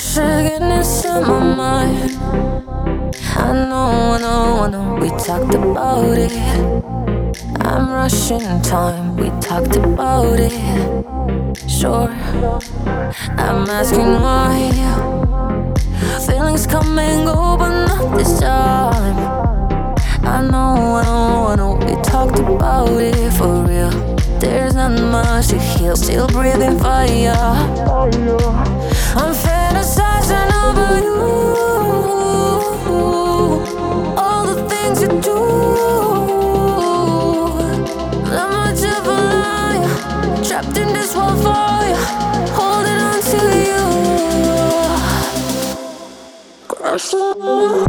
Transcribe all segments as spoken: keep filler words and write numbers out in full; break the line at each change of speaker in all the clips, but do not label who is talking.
Sugar inside my mind. I know, I know, I know. We talked about it. I'm rushing time. We talked about it. Sure, I'm asking why. Feelings come and go, but not this time. I know, I know, I know. We talked about it for real. There's not much to heal. Still breathing fire. I'm fantasizing over you. All the things you do. Not much of a lie. Trapped in this wildfire. Holding on to you. Crashing.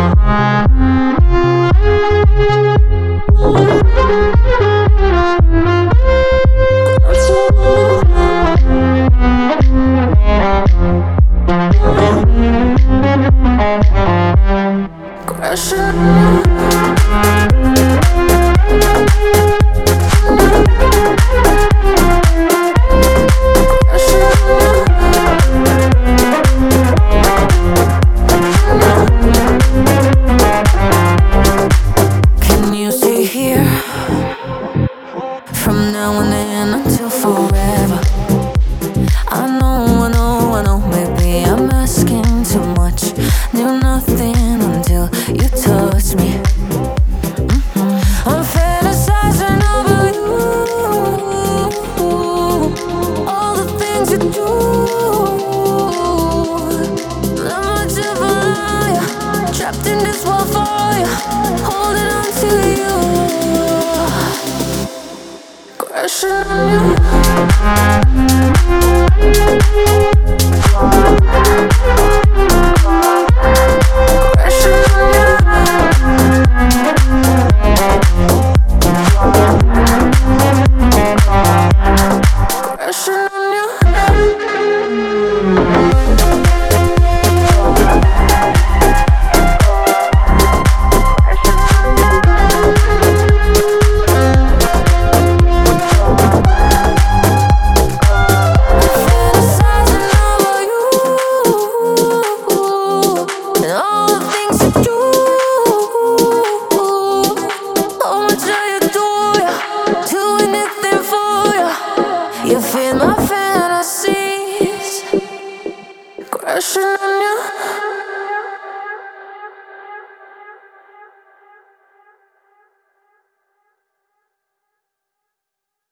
From now and then until forever. I know, I know, I know. Maybe I'm asking too much. Knew nothing until you touched me. Mm-hmm. I'm fantasizing over you. All the things you do. Not much of a lie. Trapped in this wildfire. Holding on to you. Crashing on you.